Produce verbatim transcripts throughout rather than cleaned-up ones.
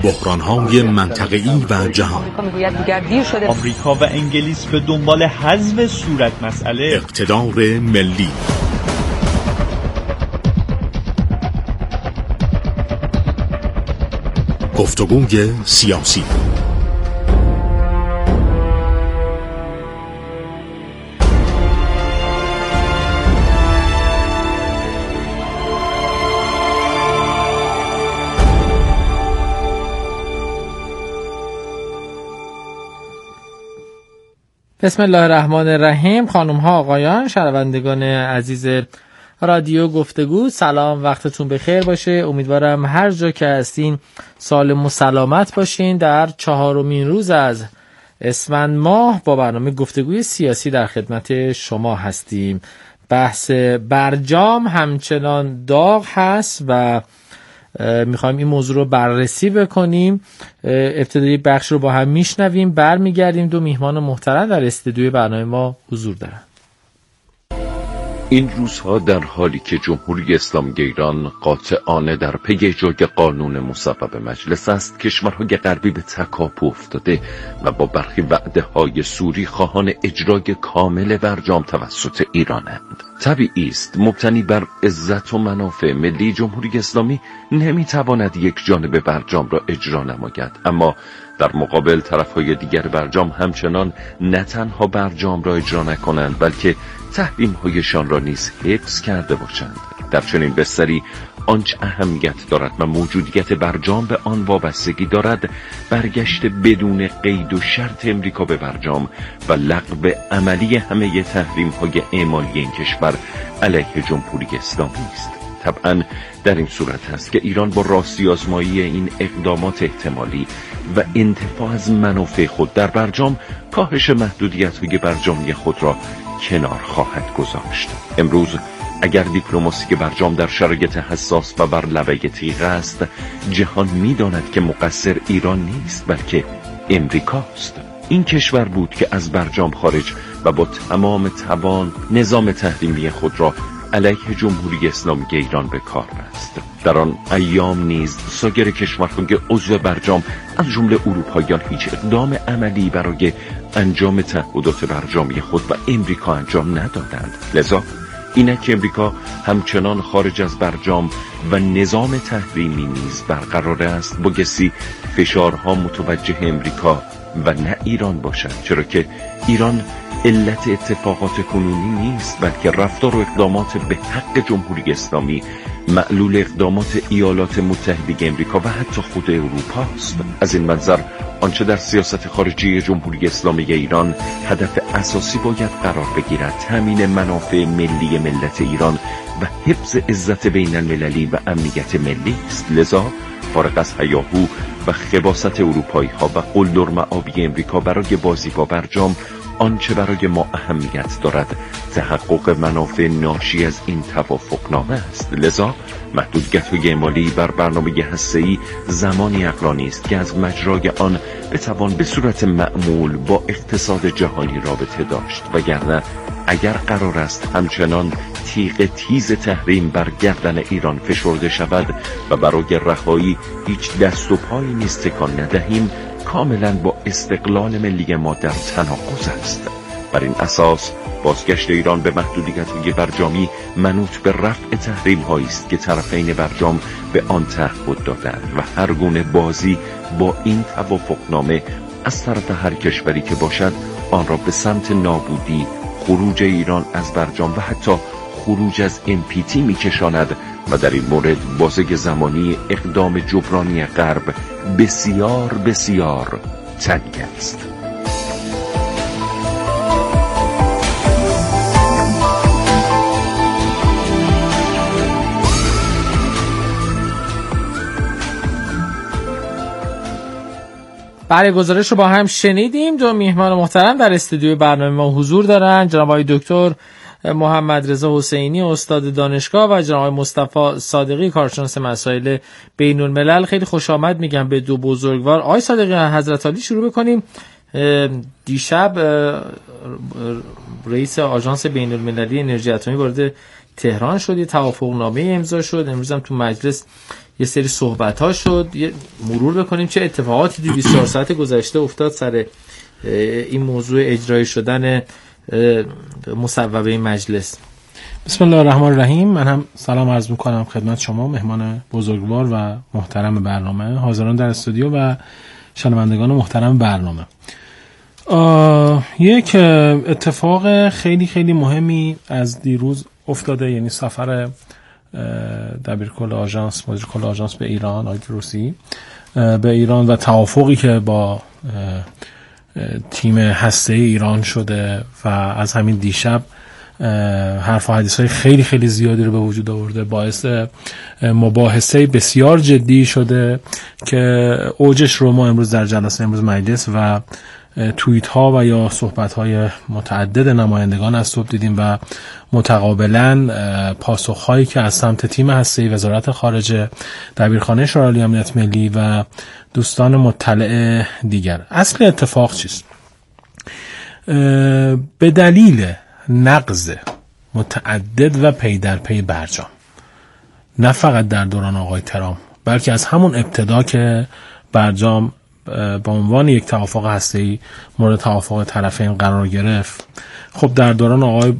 بحران‌های منطقه‌ای و جهان. آمریکا و انگلیس به دنبال حذف صورت مسئله. اقتدار ملی. گفتگوی سیاسی. بسم الله الرحمن الرحیم. خانم ها آقایان شنوندگان عزیز رادیو گفتگو، سلام، وقتتون بخیر باشه. امیدوارم هر جا که هستین سالم و سلامت باشین. در چهارمین روز از اسفند ماه با برنامه گفتگوی سیاسی در خدمت شما هستیم. بحث برجام همچنان داغ هست و میخوایم این موضوع رو بررسی بکنیم. ابتدایی بخش رو با هم میشنویم، برمیگردیم. دو میهمان محترم در استودیوی برنامه ما حضور دارن. این روزها در حالی که جمهوری اسلامی ایران قاطعانه در پی اجرای قانون مصوب مجلس است، کشورهای غربی به تکاپو افتاده و با برخی وعده‌های سوری خواهان اجرای کامل برجام توسط ایرانند. طبیعی است مبتنی بر عزت و منافع ملی جمهوری اسلامی نمیتواند یک جانبه برجام را اجرا نماید، اما در مقابل طرفهای دیگر برجام همچنان نه تنها برجام را اجرا نکنند بلکه تحریم‌هایشان را نیز حفظ کرده باشند. در چنین بستری آنچه اهمیت دارد و موجودیت برجام به آن وابستگی دارد، برگشت بدون قید و شرط امریکا به برجام و لغو عملی همه تحریم‌های اعمالی این کشور علیه جمهوری اسلامی است. طبعا در این صورت است که ایران با راستی آزمایی این اقدامات احتمالی و انتفاع از منافع خود در برجام کاهش محدودیت‌های برجامی خود را کنار خواهد گذاشت. امروز اگر دیپلماسی برجام در شرایط حساس و بر لبه تیغ است، جهان می‌داند که مقصر ایران نیست بلکه امریکاست. این کشور بود که از برجام خارج و با تمام توان نظام تحریمی خود را علیه جمهوری اسلامی ایران به کار بست. در آن ایام نیز سایر کشورهای عضو برجام از جمله اروپاییان هیچ اقدام عملی برای انجام تعهدات برجامی خود و امریکا انجام ندادند. لذا اینک امریکا همچنان خارج از برجام و نظام تحریمی نیز برقرار است، بایستی فشارها متوجه امریکا و نه ایران باشد، چرا که ایران علت اتفاقات کنونی نیست بلکه رفتار و اقدامات به حق جمهوری اسلامی معلول اقدامات ایالات متحده امریکا و حتی خود اروپا است. از این منظر آنچه در سیاست خارجی جمهوری اسلامی ایران هدف اساسی باید قرار بگیرد تامین منافع ملی ملت ایران و حفظ عزت بین المللی و امنیت ملی است. لذا فارغ از هیاهو و خباثت اروپایی ها و قلدر معابی امریکا برای بازی با برجام، آنچه برای ما اهمیت دارد تحقق منافع ناشی از این توافقنامه است. لذا محدودیت‌های اعمالی بر برنامه هسته‌ای زمانی عقلانی است که از مجرای آن بتوان به صورت معمول با اقتصاد جهانی رابطه داشت، وگرنه اگر قرار است همچنان تیغ تیز تحریم بر گردن ایران فشرده شود و برای رهایی هیچ دست و پایی نیز تکان ندهیم، کاملا با استقلال ملی ما در تناقض است. بر این اساس بازگشت ایران به محدودیت‌های برجامی منوط به رفع تحریم‌هایی است که طرفین برجام به آن تعهد دادند و هر گونه بازی با این توافقنامه از طرف هر کشوری که باشد آن را به سمت نابودی، خروج ایران از برجام و حتی خروج از ام پی تی می‌کشاند و در این مورد بازه زمانی اقدام جبرانی غرب بسیار بسیار تنگ است. برای گزارش رو با هم شنیدیم. دو میهمان محترم در استودیوی برنامه ما حضور دارن، جناب آقای دکتر محمد رضا حسینی استاد دانشگاه و جناب آقای مصطفی صادقی کارشناس مسائل بین الملل. خیلی خوش آمد میگم به دو بزرگوار. آقای صادقی حضرت عالی شروع بکنیم. دیشب رئیس آژانس بین المللی انرژی اتمی وارد تهران شد، یه توافقنامه امضا شد، امروز هم تو مجلس یه سری صحبت ها شد. یه مرور بکنیم چه اتفاقاتی تو بیست و چهار ساعت گذشته افتاد سر این موضوع اجرایی شدن مصوبه مجلس. بسم الله الرحمن الرحیم. من هم سلام عرض میکنم خدمت شما مهمان بزرگوار و محترم برنامه، حاضران در استودیو و شنوندگان محترم برنامه. یک اتفاق خیلی خیلی مهمی از دیروز افتاده، یعنی سفر دبیرکل آژانس مدیر کل آژانس به ایران آقای گروسی به ایران و توافقی که با تیم هسته‌ای ایران شده و از همین دیشب حرف و حدیث های خیلی خیلی زیادی رو به وجود آورده، باعث مباحثه بسیار جدی شده که اوجش رو ما امروز در جلسه امروز مجلس و توییت ها و یا صحبت های متعدد نمایندگان از صبح دیدیم و متقابلا پاسخ هایی که از سمت تیم هسته‌ای وزارت خارجه، دبیرخانه شورای امنیت ملی و دوستان مطلع دیگر. اصل اتفاق چیست؟ به دلیل نقض متعدد و پی در پی برجام، نه فقط در دوران آقای ترامپ بلکه از همون ابتدا که برجام با عنوان یک توافق هسته‌ای مورد توافق طرفین قرار گرفت، خب در دوران آقای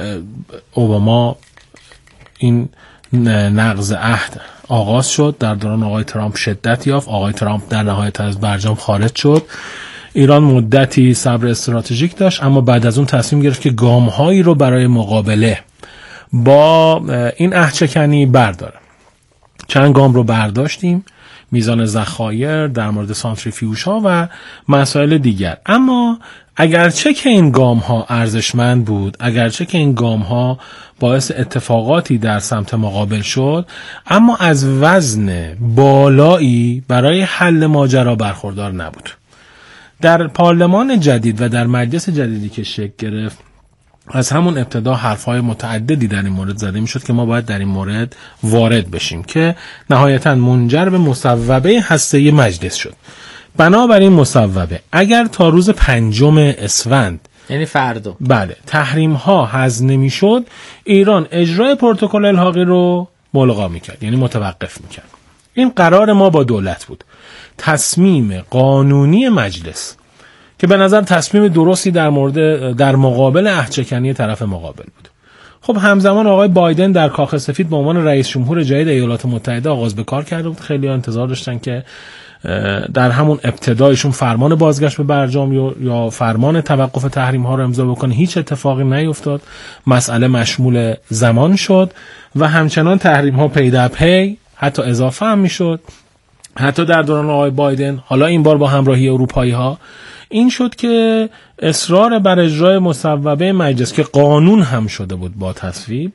اوباما این نقض عهد آغاز شد، در دوران آقای ترامپ شدت یافت، آقای ترامپ در نهایت از برجام خارج شد. ایران مدتی صبر استراتژیک داشت، اما بعد از اون تصمیم گرفت که گام‌هایی رو برای مقابله با این عهدشکنی برداره. چند گام رو برداشتیم، میزان ذخایر، در مورد سانتریفیوژ ها و مسائل دیگر. اما اگرچه که این گام ها ارزشمند بود، اگرچه که این گام ها باعث اتفاقاتی در سمت مقابل شد، اما از وزن بالایی برای حل ماجرا برخوردار نبود. در پارلمان جدید و در مجلس جدیدی که شکل گرفت، از همون ابتدا حرفهای متعددی در این مورد زده میشد که ما باید در این مورد وارد بشیم که نهایتاً منجر به مصوبه هسته‌ای مجلس شد. بنابراین مصوبه اگر تا روز پنجم اسفند، یعنی فردا، بله، تحریم ها حذف نمیشد، ایران اجرای پروتکل الحاقی رو ملغا میکرد، یعنی متوقف میکرد. این قرار ما با دولت بود. تصمیم قانونی مجلس که به نظر تصمیم درستی در مورد در مقابل عهدشکنی طرف مقابل بود. خب همزمان آقای بایدن در کاخ سفید به عنوان رئیس جمهور جدید ایالات متحده آغاز به کار کرده بود. خیلی ها انتظار داشتن که در همون ابتدایشون فرمان بازگشت به برجام یا فرمان توقف تحریم ها رو امضا بکنه. هیچ اتفاقی نیفتاد. مسئله مشمول زمان شد و همچنان تحریم ها پی در پی، حتی اضافه هم میشد. حتی در دوران آقای بایدن، حالا این بار با همراهی اروپایی ها، این شد که اصرار بر اجرای مصوبه مجلس که قانون هم شده بود با تصویب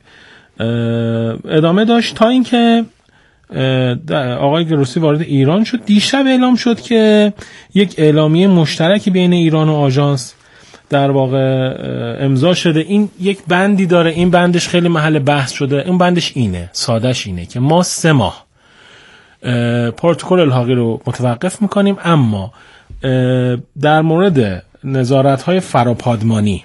ادامه داشت تا اینکه آقای گروسی وارد ایران شد. دیشب اعلام شد که یک اعلامیه مشترکی بین ایران و آژانس در واقع امضا شده. این یک بندی داره، این بندش خیلی محل بحث شده. این بندش اینه، سادهش اینه که ما سه ماه پروتکل الحاقی رو متوقف میکنیم، اما در مورد نظارت‌های فراپادمانی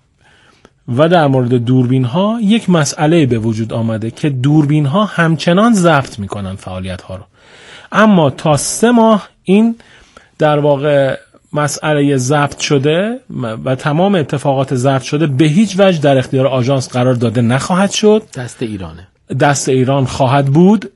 و در مورد دوربین‌ها یک مسئله به وجود آمده که دوربین‌ها همچنان ضبط میکنن فعالیت‌ها رو، اما تا سه ماه این در واقع مسئله ضبط شده و تمام اتفاقات ضبط شده به هیچ وجه در اختیار آژانس قرار داده نخواهد شد. دست ایرانه، دست ایران خواهد بود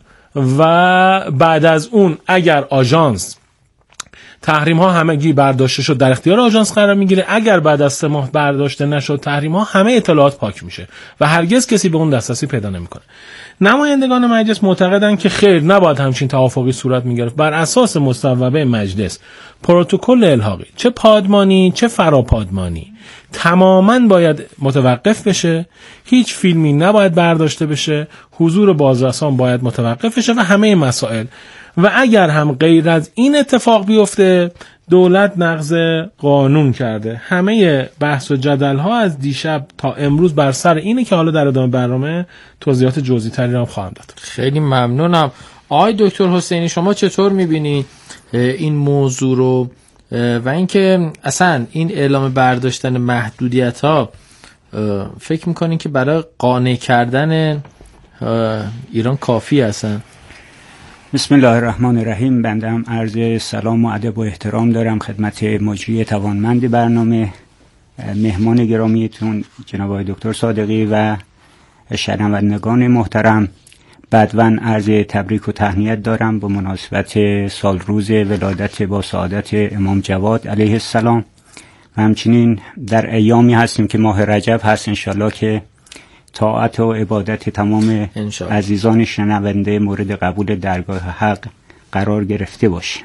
و بعد از اون اگر آژانس تحریم ها همگی برداشته شد در اختیار آژانس قرار میگیره. اگر بعد از سه ماه برداشته نشد تحریم ها، همه اطلاعات پاک میشه و هرگز کسی به اون دسترسی پیدا نمیکنه. نمایندگان مجلس معتقدن که خیر، نباید همچین توافقی صورت میگرفت. بر اساس مصوبه مجلس پروتکل الحاقی، چه پادمانی چه فراپادمانی، تماماً باید متوقف بشه. هیچ فیلمی نباید برداشته بشه، حضور بازرسان باید متوقف بشه و همه مسائل. و اگر هم غیر از این اتفاق بیفته، دولت نقض قانون کرده. همه بحث و جدل ها از دیشب تا امروز بر سر اینه که حالا در ادامه برنامه توضیحات جزئی تری رو خواهم داد. خیلی ممنونم. آقای دکتر حسینی، شما چطور میبینی این موضوع رو و اینکه اصلا این اعلام برداشتن محدودیت ها فکر میکنین که برای قانع کردن ایران کافی هستن؟ بسم الله الرحمن الرحیم. بنده هم عرض سلام و ادب و احترام دارم خدمت مجری توانمند برنامه، مهمان گرامیتون جناب آقای دکتر صادقی و شنوندگان محترم. بدون عرض تبریک و تهنیت دارم به مناسبت سال روز ولادت با سعادت امام جواد علیه السلام و همچنین در ایامی هستیم که ماه رجب هست، انشالله که طاعت و عبادت تمام عزیزان شنونده مورد قبول درگاه حق قرار گرفته باشه.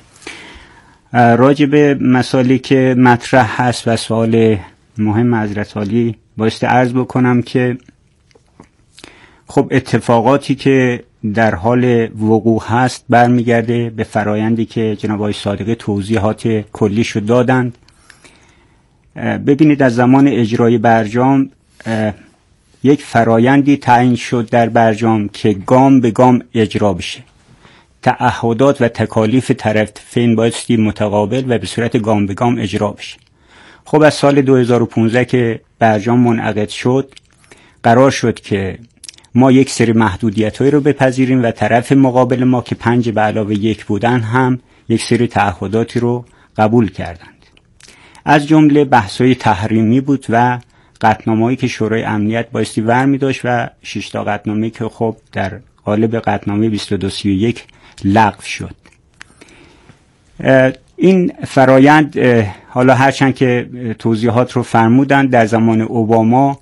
راجع به مسائلی که مطرح هست و سوال مهم حضرت عالی بایستی عرض بکنم که خب اتفاقاتی که در حال وقوع هست برمیگرده به فرایندی که جناب آقای صادقی توضیحات کلیشو دادند. ببینید از زمان اجرای برجام یک فرایندی تعیین شد در برجام که گام به گام اجرا بشه. تعهدات و تکالیف طرفین بایستی متقابل و به صورت گام به گام اجرا بشه. خب از سال دو هزار و پانزده که برجام منعقد شد قرار شد که ما یک سری محدودیت‌هایی رو بپذیریم و طرف مقابل ما که پنج به علاوه یک بودن هم یک سری تعهداتی رو قبول کردند. از جمله بحث‌های تحریمی بود و قطعنامه‌ای که شورای امنیت بایستی برمی داشت و شش تا قطعنامه که خب در قالب قطعنامه بیست و دو سی و یک لغو شد. این فرایند حالا هرچند که توضیحات رو فرمودن در زمان اوباما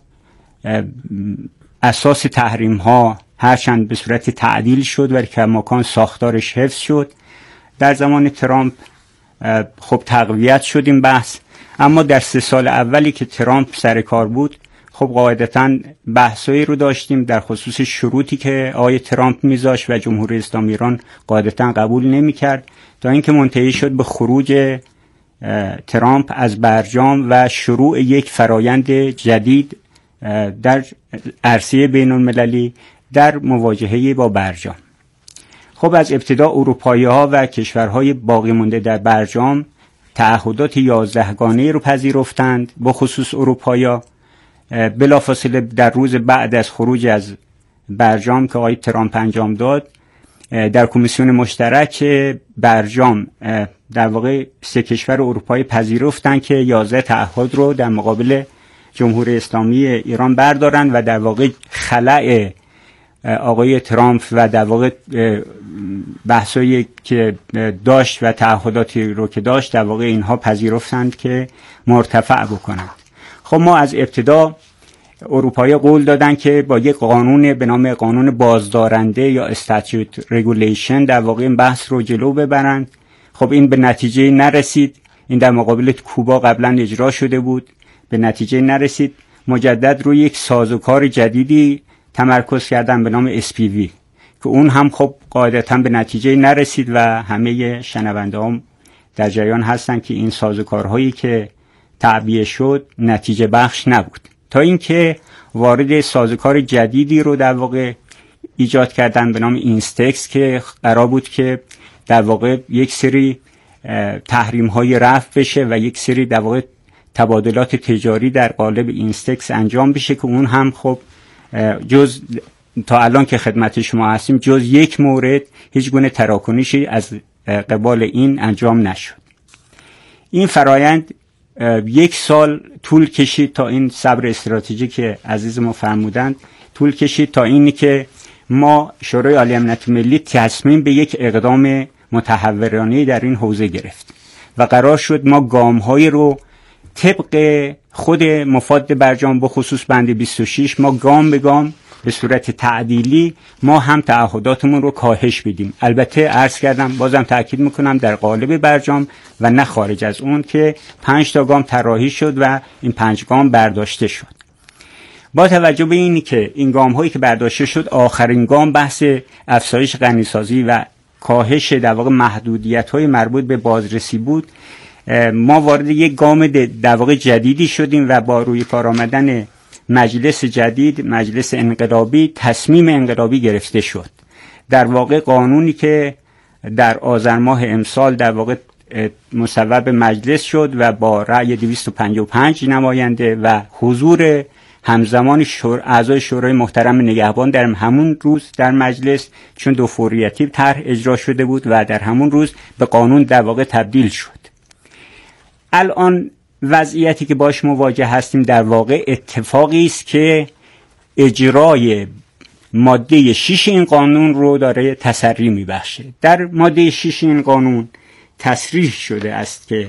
اساس تحریم ها هرچند به صورت تعدیل شد ولی کماکان ساختارش حفظ شد. در زمان ترامپ خب تقویت شد این بحث، اما در سه سال اولی که ترامپ سر کار بود خب قاعدتاً بحثایی رو داشتیم در خصوص شروطی که آقای ترامپ میذاشت و جمهوری اسلامی ایران قاعدتاً قبول نمیکرد تا اینکه منتهی شد به خروج ترامپ از برجام و شروع یک فرایند جدید در عرصه بین المللی در مواجهه با برجام. خب از ابتدا اروپایی ها و کشورهای باقی مانده در برجام تعهدات یازده گانه رو پذیرفتند، به خصوص اروپایا. بلافاصله در روز بعد از خروج از برجام که آقای ترامپ انجام داد در کمیسیون مشترک برجام در واقع سه کشور اروپایی پذیرفتند که یازده تعهد رو در مقابل جمهوری اسلامی ایران بردارن و در واقع خلأ آقای ترامپ و در واقع بحثایی که داشت و تعهداتی رو که داشت در واقع اینها پذیرفتند که مرتفع بکنند. خب ما از ابتدا اروپایی قول دادن که با یک قانون به نام قانون بازدارنده یا استاتیوت رگولیشن در واقع این بحث رو جلو ببرند. خب این به نتیجه نرسید. این در مقابل کوبا قبلا اجرا شده بود، به نتیجه نرسید. مجدد روی یک سازوکار جدیدی تمرکز کردن به نام اس پی وی که اون هم خب قاعدتاً به نتیجه نرسید و همه شنونده هم در جریان هستن که این سازوکارهایی که تعبیه شد نتیجه بخش نبود، تا اینکه وارد سازوکار جدیدی رو در واقع ایجاد کردن به نام اینستکس که قرار بود که در واقع یک سری تحریم های رفع بشه و یک سری در واقع تبادلات تجاری در قالب اینستکس انجام بشه که اون هم خب جز تا الان که خدمت شما هستیم جز یک مورد هیچ گونه تراکنشی از قبال این انجام نشد. این فرایند یک سال طول کشید تا این صبر استراتژی که عزیز ما فرمودند طول کشید تا اینی که ما شورای عالی امنیت ملی تصمیم به یک اقدام متحورانه در این حوزه گرفت و قرار شد ما گام‌های رو طبق خود مفاد برجام به خصوص بند بیست و شش ما گام به گام به صورت تعدیلی ما هم تعهداتمون رو کاهش بدیم. البته عرض کردم بازم تأکید میکنم در قالب برجام و نه خارج از اون که پنج تا گام طراحی شد و این پنج گام برداشته شد. با توجه به اینی که این گام هایی که برداشته شد آخرین گام بحث افزایش غنیسازی و کاهش در واقع محدودیت های مربوط به بازرسی بود، ما وارد یک گام در واقع جدیدی شدیم و با روی کار آمدن مجلس جدید، مجلس انقلابی، تصمیم انقلابی گرفته شد. در واقع قانونی که در آذر ماه امسال در واقع مصوب مجلس شد و با رأی دویست و پنجاه و پنج نماینده و حضور همزمان شور... اعضای شورای محترم نگهبان در همون روز در مجلس، چون دو فوریتی طرح اجرا شده بود و در همون روز به قانون در واقع تبدیل شد. الان وضعیتی که باش مواجه هستیم در واقع اتفاقی است که اجرای ماده شش این قانون رو داره تسری میبخشه. در ماده شش این قانون تصریح شده است که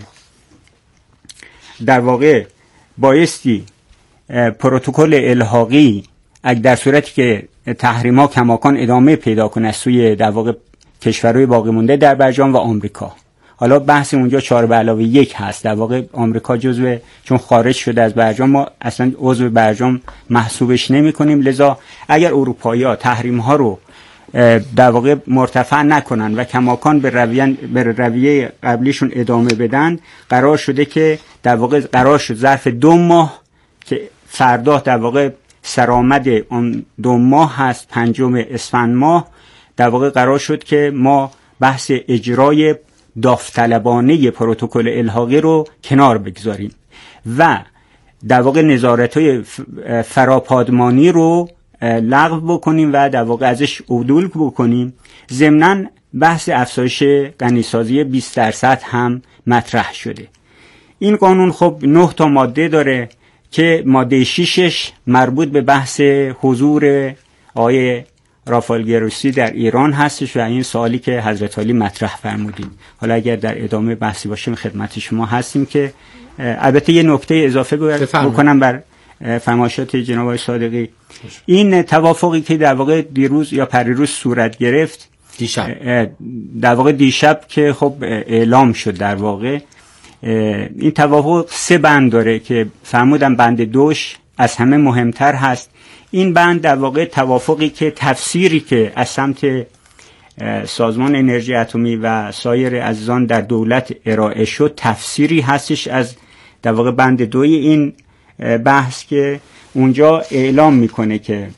در واقع بایستی پروتکل الحاقی اگر در صورتی که تحریم‌ها کماکان ادامه پیدا کنه از سوی در واقع کشورهای باقی مونده در برجام و آمریکا، حالا بحث اونجا چهار به علاوه یک هست، در واقع آمریکا جزو، چون خارج شده از برجام ما اصلا عضو برجام محسوبش نمی کنیم، لذا اگر اروپایی‌ها تحریم‌ها رو در واقع مرتفع نکنن و کماکان به رویه به رویه قبلیشون ادامه بدن، قرار شده که در واقع قرار شد ظرف دو ماه که فردا در واقع سرآمد اون دو ماه هست، پنجم اسفند ماه، در واقع قرار شد که ما بحث اجرای داوطلبانه پروتکل الحاقی رو کنار بگذاریم و در واقع نظارت‌های فراپادمانی رو لغو بکنیم و در واقع ازش عدول بکنیم. ضمناً بحث افزایش غنیسازی بیست درصد هم مطرح شده. این قانون خب نه تا ماده داره که ماده ششش مربوط به بحث حضور آقای رافائل گروسی در ایران هستش و این سوالی که حضرت عالی مطرح فرمودین، حالا اگر در ادامه بحثی باشیم خدمت شما هستیم. که البته یه نکته اضافه بکنم بر فرمایشات جناب آقای صادقی. این توافقی که در واقع دیروز یا پریروز صورت گرفت دیشب در واقع دیشب که خب اعلام شد، در واقع این توافق سه بند داره که فرمودم بند دوش از همه مهمتر هست. این بند در واقع توافقی که تفسیری که از سمت سازمان انرژی اتمی و سایر عزیزان در دولت ارائه شد تفسیری هستش از در واقع بند دوی این بحث که اونجا اعلام میکنه که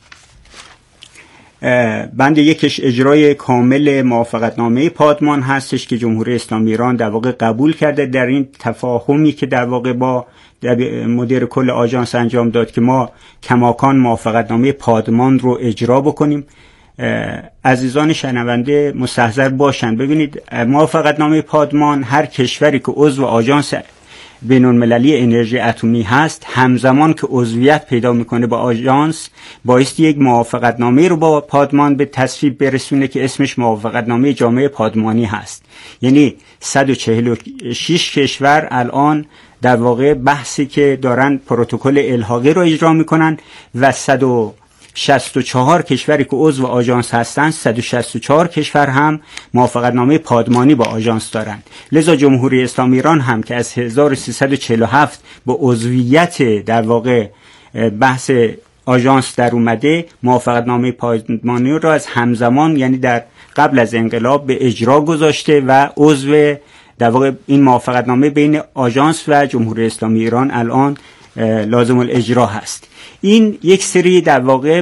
بند یکش اجرای کامل موافقتنامه پادمان هستش که جمهوری اسلامی ایران در واقع قبول کرده در این تفاهمی که در واقع با مدیر کل آژانس انجام داد که ما کماکان موافقتنامه پادمان رو اجرا بکنیم. عزیزان شنونده مستحضر باشند، ببینید موافقتنامه پادمان هر کشوری که عضو آژانس بین‌المللی انرژی اتمی هست همزمان که عضویت پیدا میکنه با آژانس بایستی یک موافقتنامه رو با پادمان به تصویب برسونه که اسمش موافقتنامه جامع پادمانی هست. یعنی صد و چهل و شش کشور الان در واقع بحثی که دارن پروتکل الحاقی رو اجرا میکنن و صد و شصت و چهار کشوری که عضو آژانس هستند صد و شصت و چهار کشور هم موافقتنامه پادمانی با آژانس دارند. لذا جمهوری اسلامی ایران هم که از هزار و سیصد و چهل و هفت با عضویت در واقع بحث آژانس در اومده موافقتنامه پادمانی را از همزمان یعنی در قبل از انقلاب به اجرا گذاشته و عضو در واقع این موافقتنامه بین آژانس و جمهوری اسلامی ایران الان لازم الاجرا هست. این یک سری در واقع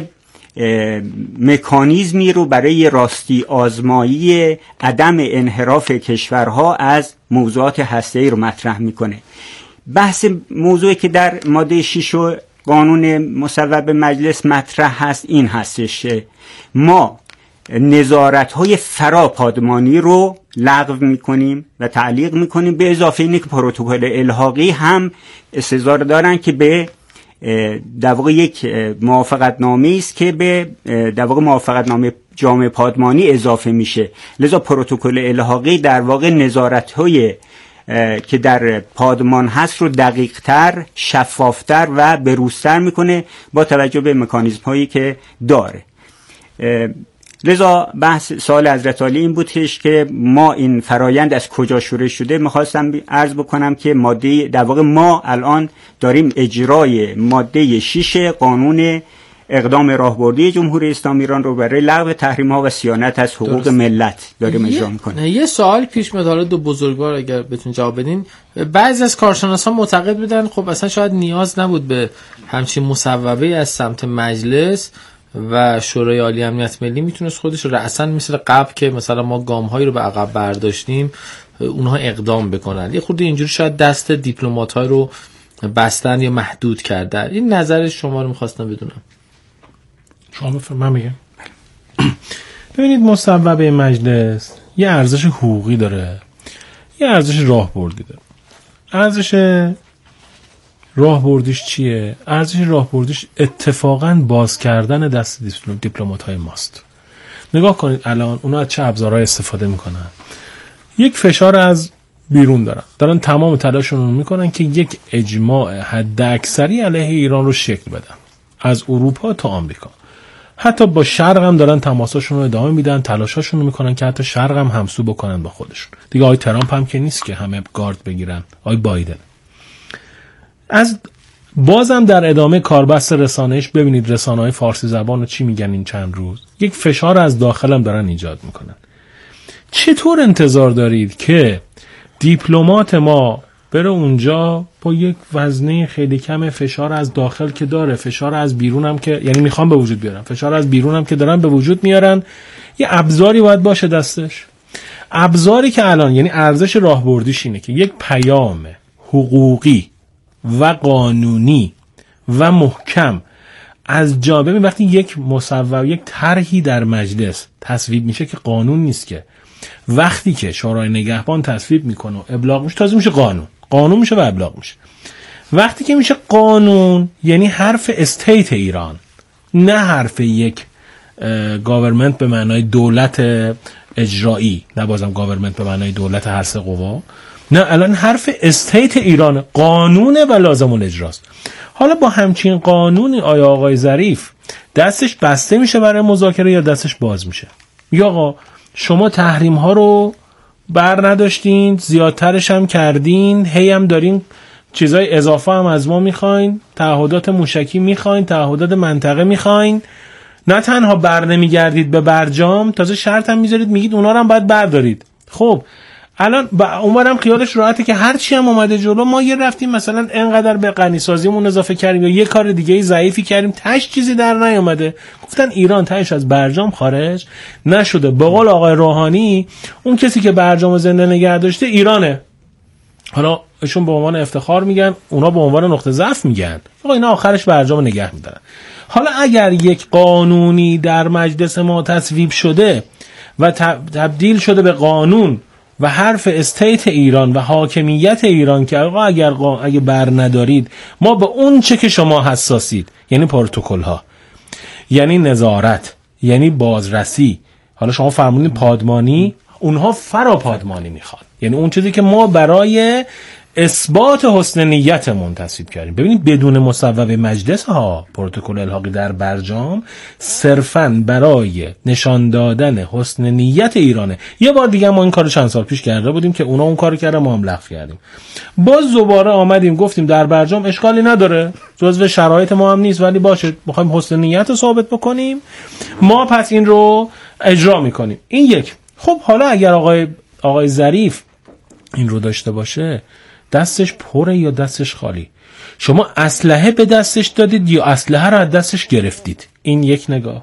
مکانیزمی رو برای راستی آزمایی عدم انحراف کشورها از موضوعات هسته‌ای رو مطرح میکنه. بحث موضوعی که در ماده شش قانون مصوب مجلس مطرح هست این هستش ما نظارت‌های فراپادمانی رو لغو می‌کنیم و تعلیق می‌کنیم، به اضافه اینکه پروتکل الحاقی هم استظهار دارن که به در واقع یک موافقتنامه است که به در واقع موافقتنامه جامع پادمانی اضافه میشه. لذا پروتکل الحاقی در واقع نظارت‌های که در پادمان هست رو دقیق‌تر، شفاف‌تر و بروزتر می‌کنه با توجه به مکانیزم‌هایی که داره. لذا بحث سوال حضرت عالی این بودش که ما این فرایند از کجا شروع شده. میخواستم عرض بکنم که ماده در واقع ما الان داریم اجرای ماده شش قانون اقدام راهبردی جمهوری اسلامی ایران رو برای لغو تحریم‌ها و صیانت از حقوق درست. ملت داریم اجرا می‌کنیم. یه سوال پیش میاد، حالا دو بزرگوار اگر بتون جواب بدین. بعضی از کارشناسان معتقد بودن خب اصلا شاید نیاز نبود به همچین مصوبه از سمت مجلس و شورای عالی امنیت ملی، میتونست خودش رو رأساً مثل قبل که مثلا ما گام‌هایی رو به عقب برداشتیم اونها اقدام بکنن. یه خورده اینجوری شاید دست دیپلمات‌ها رو بستن یا محدود کردن. این نظر شما رو می‌خواستم بدونم. شما بفرمایید. من میگم ببینید مصوبه مجلس یه ارزش حقوقی داره، یه ارزش راهبردی داره. ارزش راهبردیش چیه؟ ارزش راهبردیش اتفاقاً باز کردن دست دیپلمات‌های ماست. نگاه کنید الان اونا از چه ابزارهای استفاده میکنن. یک فشار از بیرون دارن دارن تمام تلاششون رو میکنن که یک اجماع حد اکثری علیه ایران رو شکل بدن، از اروپا تا آمریکا. حتی با شرق هم دارن تماساشون رو ادامه میدن، تلاشاشون رو میکنن که حتی شرق هم همسو بکنن با خودشون. دیگه آقای ترامپ هم که نیست که همه گارد بگیرن، آقای بایدن. از بازم در ادامه کاربست رسانه‌اش ببینید رسانه‌های فارسی زبان رو چی میگن این چند روز. یک فشار از داخل هم دارن ایجاد میکنن. چطور انتظار دارید که دیپلمات ما بره اونجا با یک وزنه خیلی کم فشار از داخل که داره، فشار از بیرون هم که یعنی میخوان به وجود بیارن، فشار از بیرون هم که دارن به وجود میارن، یه ابزاری باید باشه دستش. ابزاری که الان یعنی ارزش راهبردیش اینه که یک پیام حقوقی و قانونی و محکم از جا ببین وقتی یک مصوبه یک طرحی در مجلس تصویب میشه که قانون نیست، که وقتی که شورای نگهبان تصویب میکنه و ابلاغ میشه تازه میشه قانون، قانون میشه و ابلاغ میشه. وقتی که میشه قانون یعنی حرف استیت ایران، نه حرف یک گاورمنت به معنای دولت اجرایی، نه بازم گاورمنت به معنای دولت هر سه قوا، نه الان حرف استیت ایران، قانونه و لازم الاجراست. حالا با همچین قانونی آیا آقای ظریف دستش بسته میشه برای مذاکره یا دستش باز میشه؟ یا آقا شما تحریم ها رو بر نداشتین، زیادترش هم کردین، هی هم دارین چیزای اضافه هم از ما میخواین، تعهدات موشکی میخواین، تعهدات منطقه میخواین، نه تنها بر نمیگردید به برجام، تازه شرط هم میذارید میگید اونا رو هم باید بردارید. خب الان اونورم خیالش راحته که هر چی هم اومده جلو ما یه رفتیم مثلا انقدر به غنی سازیمون اضافه کردیم یا یه کار دیگه ضعیفی کردیم، تاش چیزی در نیومده. گفتن ایران تاش از برجام خارج نشده. به قول آقای روحانی اون کسی که برجام زنده نگه داشته ایرانه. حالا ایشون به عنوان افتخار میگن، اونا به عنوان نقطه ضعف میگن. آقا اینا آخرش برجام نگه میدارن. حالا اگر یک قانونی در مجلس ما تصویب شده و تبدیل شده به قانون و حرف استیت ایران و حاکمیت ایران که آقا اگر اگه بر ندارید ما به اون چه که شما حساسید، یعنی پروتکل ها، یعنی نظارت، یعنی بازرسی، حالا شما فرمودین پادمانی، اونها فرا پادمانی میخواد، یعنی اون چیزی که ما برای اثبات حسن نیتمون تصویب کردیم. ببینید بدون مصوبه مجلس ها پروتکل الحاقی در برجام صرفاً برای نشان دادن حسن نیت ایرانه. یه بار دیگه ما این کارو چند سال پیش کرده بودیم که اونا اون کارو کردن، ما هم لغو کردیم. باز دوباره آمدیم گفتیم در برجام اشکالی نداره، جزو شرایط ما هم نیست، ولی باشه میخوایم حسن نیت رو ثابت بکنیم، ما پس این رو اجرا میکنیم. این یک. خب حالا اگر آقای آقای ظریف این رو داشته باشه، دستش پره یا دستش خالی؟ شما اسلحه به دستش دادید یا اسلحه رو از دستش گرفتید؟ این یک نگاه.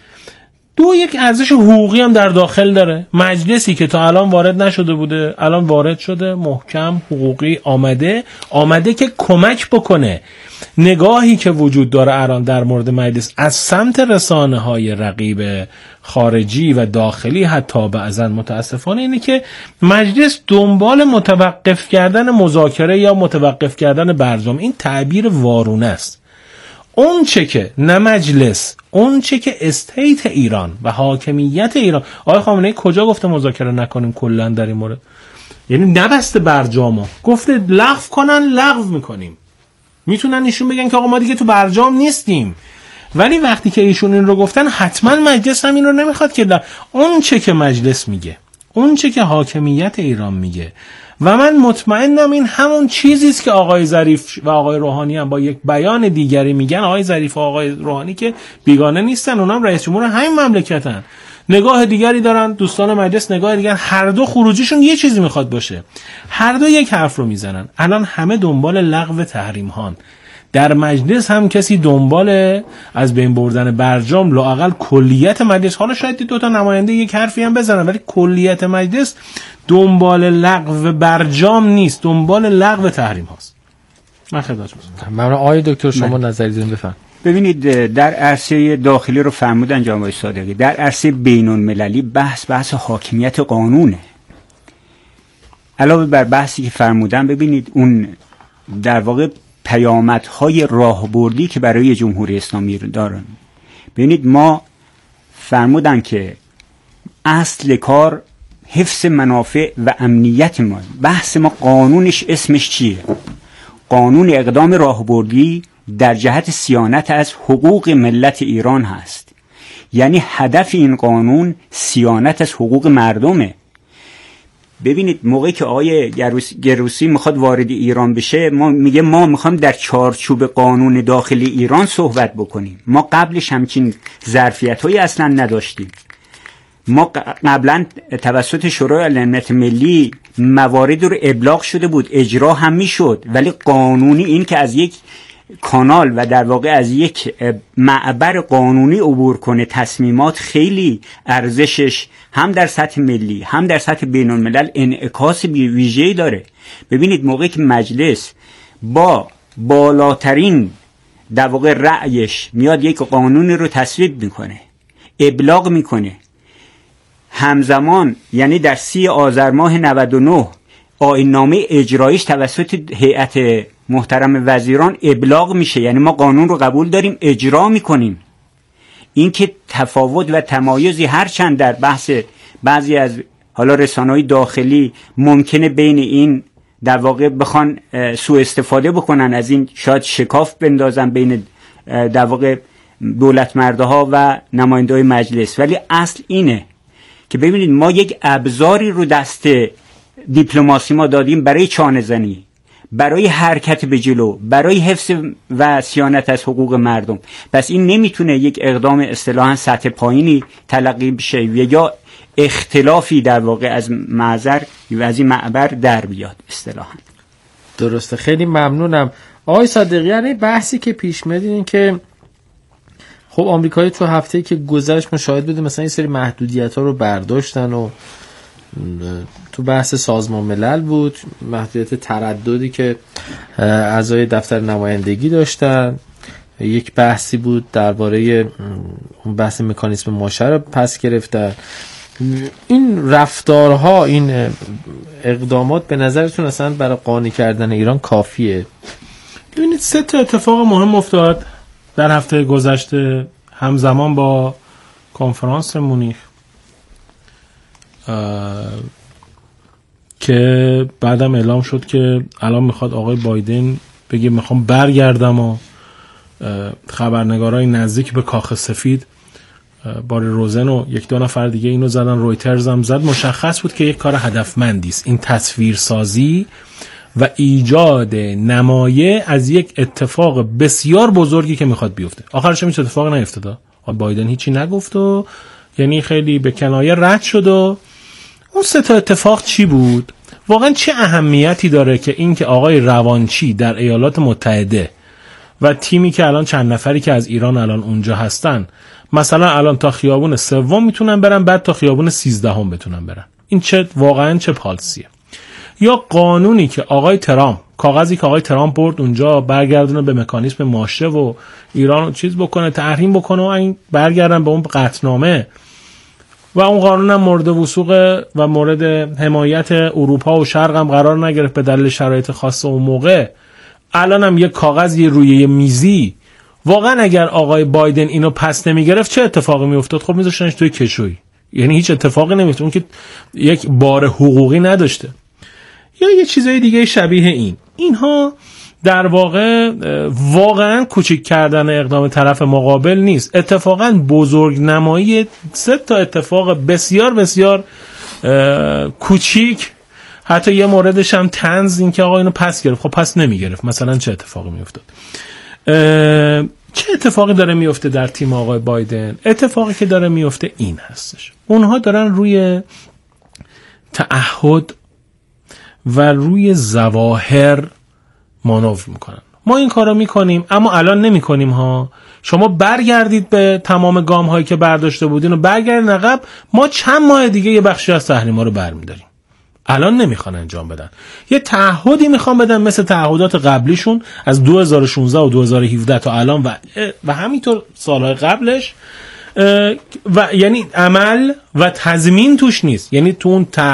دو، یک ارزش حقوقی هم در داخل داره. مجلسی که تا الان وارد نشده بوده الان وارد شده، محکم حقوقی آمده آمده که کمک بکنه. نگاهی که وجود داره الان در مورد مجلس از سمت رسانه های رقیب خارجی و داخلی حتی بعضا متاسفانه اینه که مجلس دنبال متوقف کردن مذاکره یا متوقف کردن برجام. این تعبیر وارونه است. اون چه که نه مجلس، اون چه که استیت ایران و حاکمیت ایران، آقای خامنه‌ای کجا گفته مذاکره نکنیم کلا در این مورد؟ یعنی نبسته برجامو، گفته لغو کنن لغو میکنیم. میتونن ایشون بگن که آقا ما دیگه تو برجام نیستیم، ولی وقتی که ایشون این رو گفتن حتما مجلس هم این رو نمیخواد که اون چه که مجلس میگه، اون چه که حاکمیت ایران میگه. و من مطمئنم این همون چیزی است که آقای ظریف و آقای روحانی هم با یک بیان دیگری میگن. آقای ظریف و آقای روحانی که بیگانه نیستن، اونها هم رئیس جمهور همین مملکتن، نگاه دیگری دارن، دوستان مجلس نگاه دیگر، هر دو خروجیشون یه چیزی میخواد باشه، هر دو یک حرف رو میزنن. الان همه دنبال لغو تحریم هان، در مجلس هم کسی دنبال از بین بردن برجام لااقل کلیت مجلس، حالا شاید دو تا نماینده یک حرفی هم بزنن، ولی کلیت مجلس دنبال لغو برجام نیست، دنبال لغو تحریم هاست. من خدمت شما. ممنون. آقای دکتر شما نظری دارین بفرمایید. ببینید در عرصه داخلی رو فرمودن جناب آقای صادقی، در عرصه بین‌المللی بحث بحث حاکمیت قانونه. علاوه بر بحثی که فرمودن، ببینید اون در واقع پیامدهای راهبردی که برای جمهوری اسلامی دارن. ببینید ما فرمودن که اصل کار حفظ منافع و امنیت ما. بحث ما قانونش اسمش چیه؟ قانون اقدام راهبردی در جهت صیانت از حقوق ملت ایران هست. یعنی هدف این قانون صیانت از حقوق مردمه. ببینید موقعی که آقای گروسی میخواد وارد ایران بشه، ما میگه ما میخوام در چارچوب قانون داخلی ایران صحبت بکنیم. ما قبلش همچین ظرفیت‌هایی اصلا نداشتیم. ما قبلا توسط شورای امنیت ملی موارد رو ابلاغ شده بود، اجرا هم میشد، ولی قانونی این که از یک کانال و در واقع از یک معبر قانونی عبور کنه تصمیمات خیلی ارزشش هم در سطح ملی هم در سطح بین الملل انعکاس ویژه‌ای داره. ببینید موقعی که مجلس با بالاترین در واقع رأیش میاد یک قانونی رو تصویب میکنه، ابلاغ میکنه، همزمان یعنی در سی آذر ماه نود و نه آیین‌نامه اجرایش توسط هیئت محترم وزیران ابلاغ میشه، یعنی ما قانون رو قبول داریم، اجرا میکنیم. این که تفاوت و تمایزی هرچند در بحث بعضی از حالا رسانه‌های داخلی ممکنه بین این در واقع بخوان سوء استفاده بکنن از این، شاید شکاف بندازن بین در واقع دولت مردها و نماینده‌های مجلس، ولی اصل اینه که ببینید ما یک ابزاری رو دست دیپلماسی ما دادیم برای چانه زنی، برای حرکت به جلو، برای حفظ و صیانت از حقوق مردم. پس این نمیتونه یک اقدام اصطلاحاً سطح پایینی تلقی بشه یا اختلافی در واقع از معذر و از این معبر در بیاد اصطلاحاً. درسته، خیلی ممنونم. آقای صادقی، یعنی بحثی که پیش میاد این که خب آمریکایی تو هفته‌ای که گذشت مشاهده بودیم مثلا این سری محدودیت‌ها رو برداشتن و تو بحث سازمان ملل بود، محدودیت ترددی که اعضای دفتر نمایندگی داشتن، یک بحثی بود درباره اون بحث مکانیسم ماشه رو پس گرفتن. این رفتارها، این اقدامات به نظرتون اصلا برای قانع کردن ایران کافیه؟ ببینید سه تا اتفاق مهم افتاد در هفته گذشته همزمان با کنفرانس مونیخ که بعدم اعلام شد که الان میخواد آقای بایدن بگه میخوام برگردم و خبرنگارای نزدیک به کاخ سفید باری روزن و یک دو نفر دیگه اینو زدن، رویترز هم زد. مشخص بود که یک کار هدفمندی است این تصویرسازی و ایجاد نمایه از یک اتفاق بسیار بزرگی که میخواد بیفته. آخرش هم این اتفاق نیفتاد، بایدن هیچی نگفت و یعنی خیلی به کنایه رد شد. و اون سه تا اتفاق چی بود؟ واقعا چه اهمیتی داره که این که آقای روانچی در ایالات متحده و تیمی که الان چند نفری که از ایران الان اونجا هستن مثلا الان تا خیابون سوم میتونن برن، بعد تا خیابون سیزدهم بتونن برن. این چه واقعا چه پالسیه؟ یا قانونی که آقای ترامپ، کاغذی که آقای ترامپ برد اونجا برگردونه به مکانیسم ماشه و ایران چیز بکنه، تحریم بکنه و این برگردن به اون قطعنامه و اون قانون هم مورد وثوق و مورد حمایت اروپا و شرق هم قرار نگرفت به دلیل شرایط خاص اون موقع. الان هم یک کاغذی روی یه میزی. واقعا اگر آقای بایدن اینو پس نمیگرفت چه اتفاقی میافتاد؟ خب میذاشتنش توی کشویی، یعنی هیچ اتفاقی نمیفته، اون که یک بار حقوقی نداشته. یا یه چیزای دیگه شبیه این. اینها در واقع واقعا کوچیک کردن اقدام طرف مقابل نیست، اتفاقا بزرگ نمایی سه تا اتفاق بسیار بسیار کوچیک. حتی یه موردش هم طنز، این که آقا اینو پس گرفت. خب پس نمیگرفت، مثلا چه اتفاقی میافتاد؟ چه اتفاقی داره میفته در تیم آقای بایدن؟ اتفاقی که داره میفته این هستش، اونها دارن روی تعهد و روی ظواهر مانور میکنن. ما این کارو میکنیم اما الان نمیکنیم ها، شما برگردید به تمام گام هایی که برداشته بودین و برگردید عقب، ما چند ماه دیگه یه بخشی از تحریما رو برمیداریم. الان نمیخوان انجام بدن، یه تعهدی میخوان بدن مثل تعهدات قبلیشون از دو هزار و شانزده و دو هزار و هفده تا الان و و همینطور سالهای قبلش، و یعنی عمل و تضمین توش نیست. یعنی تو اون